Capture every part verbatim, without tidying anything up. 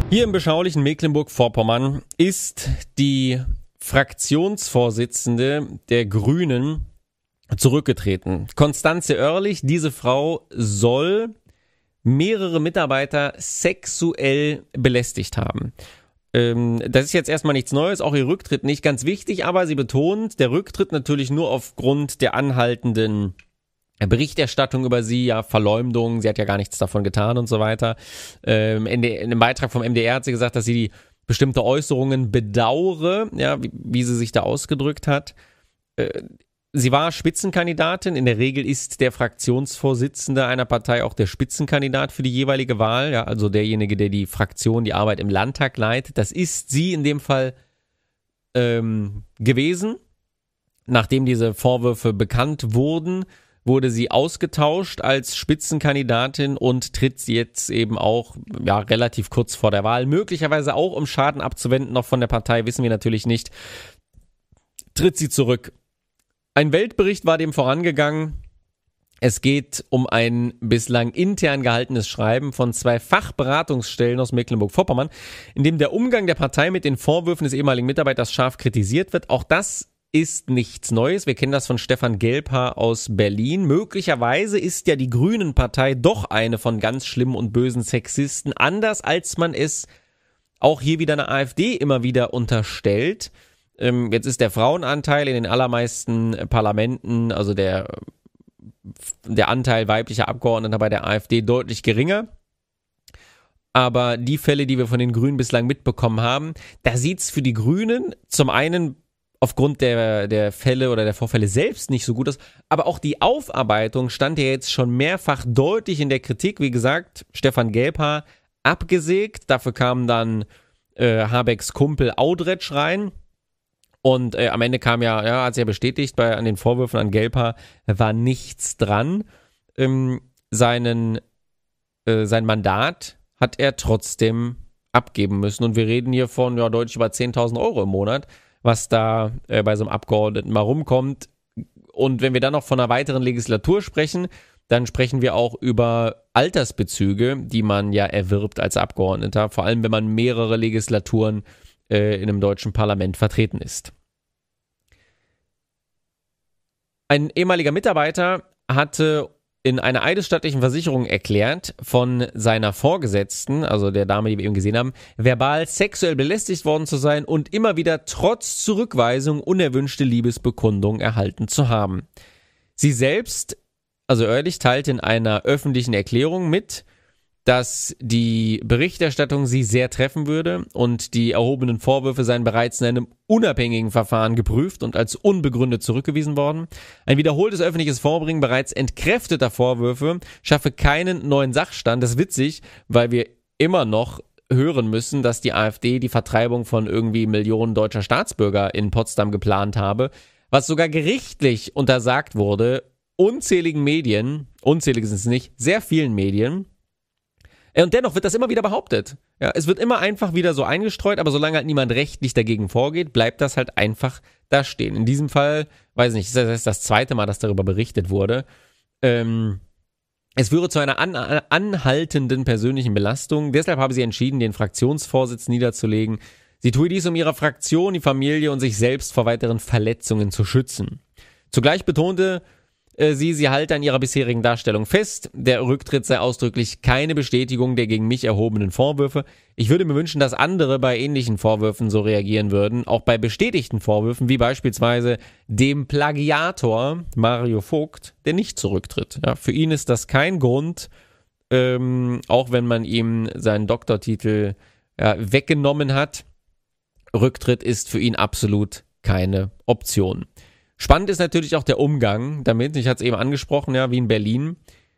Hier im beschaulichen Mecklenburg-Vorpommern ist die Fraktionsvorsitzende der Grünen zurückgetreten. Konstanze Oerlich, diese Frau soll mehrere Mitarbeiter sexuell belästigt haben. Ähm, das ist jetzt erstmal nichts Neues, auch ihr Rücktritt nicht ganz wichtig, aber sie betont, der Rücktritt natürlich nur aufgrund der anhaltenden Berichterstattung über sie, ja, Verleumdung, sie hat ja gar nichts davon getan und so weiter. Ähm, in, de, in dem Beitrag vom M D R hat sie gesagt, dass sie die bestimmte Äußerungen bedauere, ja, wie, wie sie sich da ausgedrückt hat. Äh, sie war Spitzenkandidatin, in der Regel ist der Fraktionsvorsitzende einer Partei auch der Spitzenkandidat für die jeweilige Wahl, ja, also derjenige, der die Fraktion, die Arbeit im Landtag leitet. Das ist sie in dem Fall ähm, gewesen. Nachdem diese Vorwürfe bekannt wurden, wurde sie ausgetauscht als Spitzenkandidatin und tritt jetzt eben auch ja relativ kurz vor der Wahl, möglicherweise auch um Schaden abzuwenden, noch von der Partei, wissen wir natürlich nicht, tritt sie zurück. Ein Weltbericht war dem vorangegangen. Es geht um ein bislang intern gehaltenes Schreiben von zwei Fachberatungsstellen aus Mecklenburg-Vorpommern, in dem der Umgang der Partei mit den Vorwürfen des ehemaligen Mitarbeiters scharf kritisiert wird. Auch das ist nichts Neues. Wir kennen das von Stefan Gelbhaar aus Berlin. Möglicherweise ist ja die Grünen-Partei doch eine von ganz schlimmen und bösen Sexisten, anders als man es auch hier wieder einer AfD immer wieder unterstellt. Ähm, jetzt ist der Frauenanteil in den allermeisten Parlamenten, also der, der Anteil weiblicher Abgeordneter bei der AfD deutlich geringer. Aber die Fälle, die wir von den Grünen bislang mitbekommen haben, da sieht's für die Grünen zum einen aufgrund der, der Fälle oder der Vorfälle selbst nicht so gut aus, aber auch die Aufarbeitung stand ja jetzt schon mehrfach deutlich in der Kritik. Wie gesagt, Stefan Gelbhaar abgesägt, dafür kam dann äh, Habecks Kumpel Audretsch rein und äh, am Ende kam ja, ja, hat sie ja bestätigt, bei an den Vorwürfen an Gelbhaar war nichts dran. Ähm, seinen, äh, sein Mandat hat er trotzdem abgeben müssen und wir reden hier von ja, deutlich über zehntausend Euro im Monat, was da äh, bei so einem Abgeordneten mal rumkommt. Und wenn wir dann noch von einer weiteren Legislatur sprechen, dann sprechen wir auch über Altersbezüge, die man ja erwirbt als Abgeordneter, vor allem wenn man mehrere Legislaturen äh, in einem deutschen Parlament vertreten ist. Ein ehemaliger Mitarbeiter hatte in einer eidesstattlichen Versicherung erklärt, von seiner Vorgesetzten, also der Dame, die wir eben gesehen haben, verbal sexuell belästigt worden zu sein und immer wieder trotz Zurückweisung unerwünschte Liebesbekundungen erhalten zu haben. Sie selbst, also Oerlich, teilte in einer öffentlichen Erklärung mit, dass die Berichterstattung sie sehr treffen würde und die erhobenen Vorwürfe seien bereits in einem unabhängigen Verfahren geprüft und als unbegründet zurückgewiesen worden. Ein wiederholtes öffentliches Vorbringen bereits entkräfteter Vorwürfe schaffe keinen neuen Sachstand. Das ist witzig, weil wir immer noch hören müssen, dass die AfD die Vertreibung von irgendwie Millionen deutscher Staatsbürger in Potsdam geplant habe, was sogar gerichtlich untersagt wurde, unzähligen Medien, unzählig sind es nicht, sehr vielen Medien. Und dennoch wird das immer wieder behauptet. Ja, es wird immer einfach wieder so eingestreut, aber solange halt niemand rechtlich dagegen vorgeht, bleibt das halt einfach da stehen. In diesem Fall, weiß ich nicht, das ist das zweite Mal, dass darüber berichtet wurde. Ähm, es führe zu einer an, anhaltenden persönlichen Belastung. Deshalb habe sie entschieden, den Fraktionsvorsitz niederzulegen. Sie tue dies, um ihre Fraktion, die Familie und sich selbst vor weiteren Verletzungen zu schützen. Zugleich betonte Sie, sie halte an ihrer bisherigen Darstellung fest. Der Rücktritt sei ausdrücklich keine Bestätigung der gegen mich erhobenen Vorwürfe. Ich würde mir wünschen, dass andere bei ähnlichen Vorwürfen so reagieren würden. Auch bei bestätigten Vorwürfen, wie beispielsweise dem Plagiator Mario Vogt, der nicht zurücktritt. Ja, für ihn ist das kein Grund, ähm, auch wenn man ihm seinen Doktortitel ja, weggenommen hat. Rücktritt ist für ihn absolut keine Option. Spannend ist natürlich auch der Umgang damit, ich hatte es eben angesprochen, ja, wie in Berlin.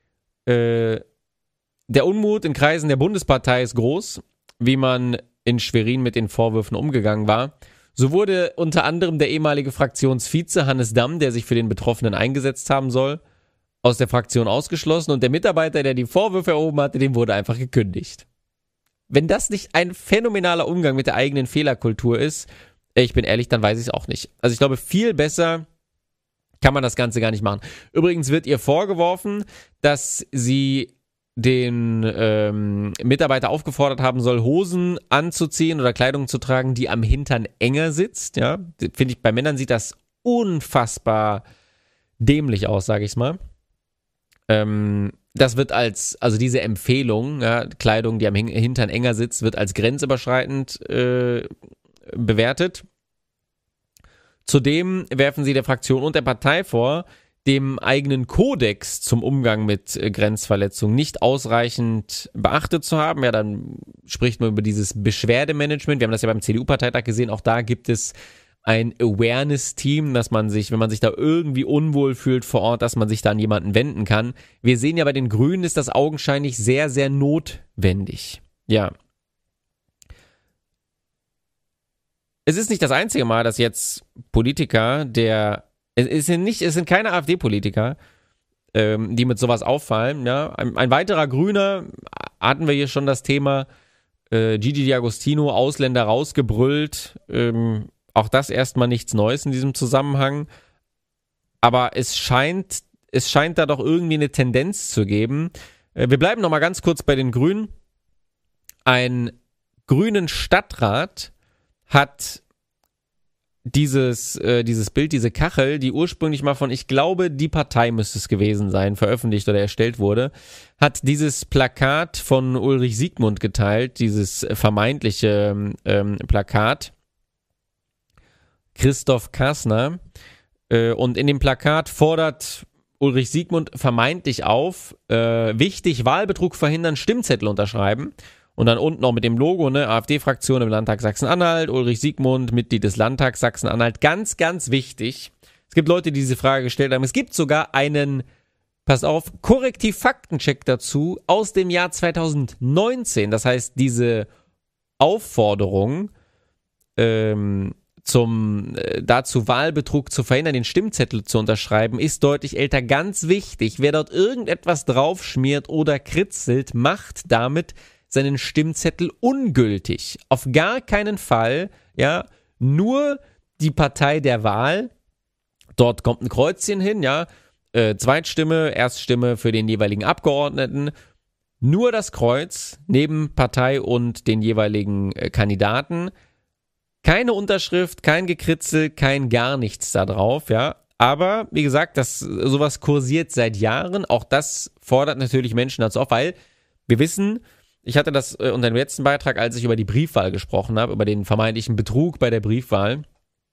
Äh, der Unmut in Kreisen der Bundespartei ist groß, wie man in Schwerin mit den Vorwürfen umgegangen war. So wurde unter anderem der ehemalige Fraktionsvize Hannes Damm, der sich für den Betroffenen eingesetzt haben soll, aus der Fraktion ausgeschlossen und der Mitarbeiter, der die Vorwürfe erhoben hatte, dem wurde einfach gekündigt. Wenn das nicht ein phänomenaler Umgang mit der eigenen Fehlerkultur ist, ich bin ehrlich, dann weiß ich es auch nicht. Also ich glaube, viel besser kann man das Ganze gar nicht machen. Übrigens wird ihr vorgeworfen, dass sie den ähm, Mitarbeiter aufgefordert haben soll, Hosen anzuziehen oder Kleidung zu tragen, die am Hintern enger sitzt. Ja, finde ich, bei Männern sieht das unfassbar dämlich aus, sage ich mal. Ähm, das wird als, also diese Empfehlung, ja, Kleidung, die am Hintern enger sitzt, wird als grenzüberschreitend äh, bewertet. Zudem werfen sie der Fraktion und der Partei vor, dem eigenen Kodex zum Umgang mit äh, Grenzverletzungen nicht ausreichend beachtet zu haben. Ja, dann spricht man über dieses Beschwerdemanagement. Wir haben das ja beim C D U-Parteitag gesehen. Auch da gibt es ein Awareness-Team, dass man sich, wenn man sich da irgendwie unwohl fühlt vor Ort, dass man sich da an jemanden wenden kann. Wir sehen ja, bei den Grünen ist das augenscheinlich sehr, sehr notwendig. Ja. Es ist nicht das einzige Mal, dass jetzt Politiker der Es sind, nicht, es sind keine AfD-Politiker, ähm, die mit sowas auffallen. Ja? Ein, ein weiterer Grüner, hatten wir hier schon das Thema, äh, Gigi D'Agostino, Ausländer rausgebrüllt. Ähm, auch das erstmal nichts Neues in diesem Zusammenhang. Aber es scheint, es scheint da doch irgendwie eine Tendenz zu geben. Äh, wir bleiben nochmal ganz kurz bei den Grünen. Ein grünen Stadtrat hat dieses, äh, dieses Bild, diese Kachel, die ursprünglich mal von, ich glaube, die Partei müsste es gewesen sein, veröffentlicht oder erstellt wurde, hat dieses Plakat von Ulrich Siegmund geteilt, dieses vermeintliche ähm, Plakat, Christoph Kassner. Äh, und in dem Plakat fordert Ulrich Siegmund vermeintlich auf, äh, wichtig, Wahlbetrug verhindern, Stimmzettel unterschreiben. Und dann unten noch mit dem Logo, ne, AfD-Fraktion im Landtag Sachsen-Anhalt, Ulrich Siegmund, Mitglied des Landtags Sachsen-Anhalt. Ganz, ganz wichtig. Es gibt Leute, die diese Frage gestellt haben. Es gibt sogar einen, pass auf, Korrektiv-Faktencheck dazu aus dem Jahr zweitausendneunzehn. Das heißt, diese Aufforderung ähm, zum äh, dazu Wahlbetrug zu verhindern, den Stimmzettel zu unterschreiben, ist deutlich älter. Ganz wichtig. Wer dort irgendetwas draufschmiert oder kritzelt, macht damit seinen Stimmzettel ungültig. Auf gar keinen Fall, ja, nur die Partei der Wahl, dort kommt ein Kreuzchen hin, ja, äh, Zweitstimme, Erststimme für den jeweiligen Abgeordneten, nur das Kreuz neben Partei und den jeweiligen äh, Kandidaten, keine Unterschrift, kein Gekritzel, kein gar nichts da drauf, ja, aber, wie gesagt, das, sowas kursiert seit Jahren, auch das fordert natürlich Menschen dazu auf, weil wir wissen, ich hatte das äh, unter dem letzten Beitrag, als ich über die Briefwahl gesprochen habe, über den vermeintlichen Betrug bei der Briefwahl.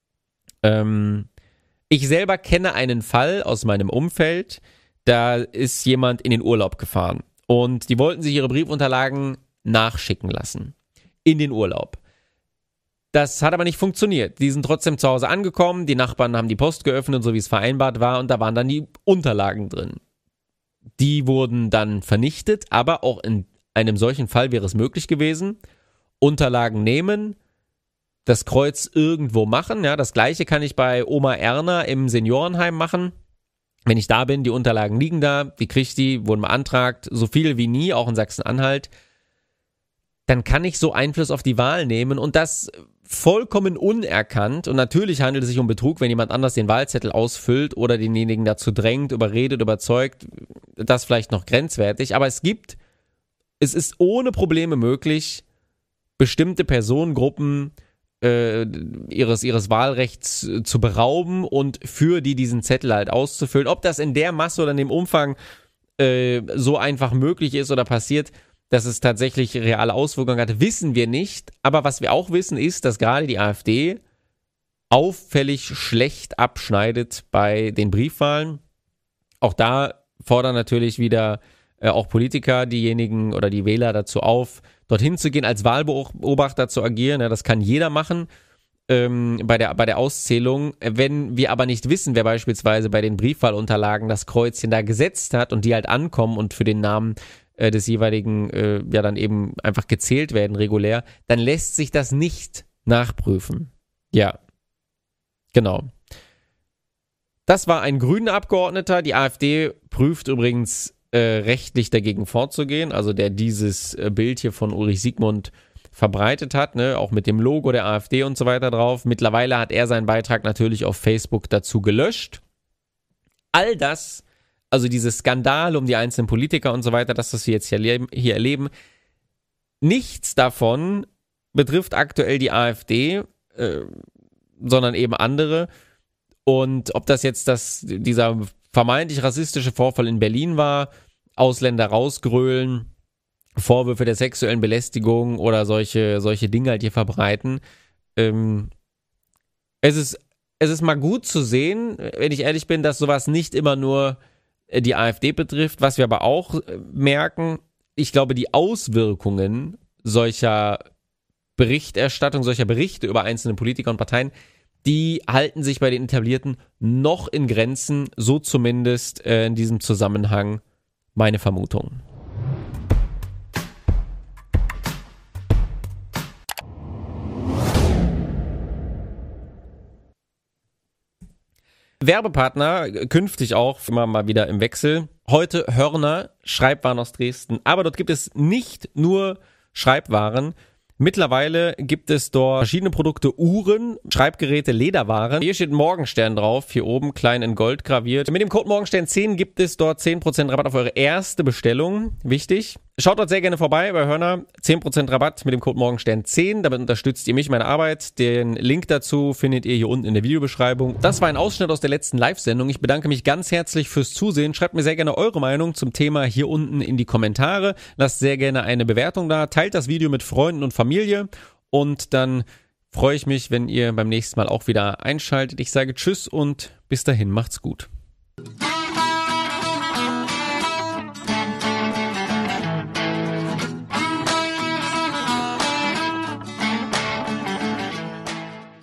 Ähm, ich selber kenne einen Fall aus meinem Umfeld, da ist jemand in den Urlaub gefahren und die wollten sich ihre Briefunterlagen nachschicken lassen. In den Urlaub. Das hat aber nicht funktioniert. Die sind trotzdem zu Hause angekommen, die Nachbarn haben die Post geöffnet, so wie es vereinbart war, und da waren dann die Unterlagen drin. Die wurden dann vernichtet, aber auch in einem solchen Fall wäre es möglich gewesen, Unterlagen nehmen, das Kreuz irgendwo machen, ja, das gleiche kann ich bei Oma Erna im Seniorenheim machen. Wenn ich da bin, die Unterlagen liegen da, die kriege ich, die wurden beantragt, so viel wie nie, auch in Sachsen-Anhalt, dann kann ich so Einfluss auf die Wahl nehmen und das vollkommen unerkannt. Und natürlich handelt es sich um Betrug, wenn jemand anders den Wahlzettel ausfüllt oder denjenigen dazu drängt, überredet, überzeugt, das vielleicht noch grenzwertig, aber es gibt Es ist ohne Probleme möglich, bestimmte Personengruppen äh, ihres, ihres Wahlrechts zu berauben und für die diesen Zettel halt auszufüllen. Ob das in der Masse oder in dem Umfang äh, so einfach möglich ist oder passiert, dass es tatsächlich reale Auswirkungen hat, wissen wir nicht. Aber was wir auch wissen, ist, dass gerade die AfD auffällig schlecht abschneidet bei den Briefwahlen. Auch da fordern natürlich wieder Äh, auch Politiker, diejenigen oder die Wähler dazu auf, dorthin zu gehen, als Wahlbeobachter zu agieren. Ja, das kann jeder machen ähm, bei der, bei der Auszählung. Wenn wir aber nicht wissen, wer beispielsweise bei den Briefwahlunterlagen das Kreuzchen da gesetzt hat und die halt ankommen und für den Namen äh, des jeweiligen äh, ja dann eben einfach gezählt werden regulär, dann lässt sich das nicht nachprüfen. Ja, genau. Das war ein grüner Abgeordneter. Die AfD prüft übrigens Äh, rechtlich dagegen vorzugehen, also der dieses äh, Bild hier von Ulrich Siegmund verbreitet hat, ne, auch mit dem Logo der AfD und so weiter drauf. Mittlerweile hat er seinen Beitrag natürlich auf Facebook dazu gelöscht. All das also diese Skandale um die einzelnen Politiker und so weiter, das, was wir jetzt hier erleben, hier erleben, nichts davon betrifft aktuell die AfD, äh, sondern eben andere. Und ob das jetzt das, dieser vermeintlich rassistische Vorfall in Berlin war, Ausländer rausgrölen, Vorwürfe der sexuellen Belästigung oder solche, solche Dinge halt hier verbreiten. Ähm, es ist, es ist mal gut zu sehen, wenn ich ehrlich bin, dass sowas nicht immer nur die AfD betrifft. Was wir aber auch merken, ich glaube, die Auswirkungen solcher Berichterstattung, solcher Berichte über einzelne Politiker und Parteien, die halten sich bei den Etablierten noch in Grenzen, so zumindest äh, in diesem Zusammenhang meine Vermutung. Werbepartner, künftig auch immer mal wieder im Wechsel. Heute Hörner, Schreibwaren aus Dresden. Aber dort gibt es nicht nur Schreibwaren. Mittlerweile gibt es dort verschiedene Produkte, Uhren, Schreibgeräte, Lederwaren. Hier steht Morgenstern drauf, hier oben klein in Gold graviert. Mit dem Code Morgenstern zehn gibt es dort zehn Prozent Rabatt auf eure erste Bestellung. Wichtig. Schaut dort sehr gerne vorbei bei Hörner. zehn Prozent Rabatt mit dem Code Morgenstern zehn. Damit unterstützt ihr mich, meine Arbeit. Den Link dazu findet ihr hier unten in der Videobeschreibung. Das war ein Ausschnitt aus der letzten Live-Sendung. Ich bedanke mich ganz herzlich fürs Zusehen. Schreibt mir sehr gerne eure Meinung zum Thema hier unten in die Kommentare. Lasst sehr gerne eine Bewertung da. Teilt das Video mit Freunden und Familie. Und dann freue ich mich, wenn ihr beim nächsten Mal auch wieder einschaltet. Ich sage Tschüss und bis dahin, macht's gut.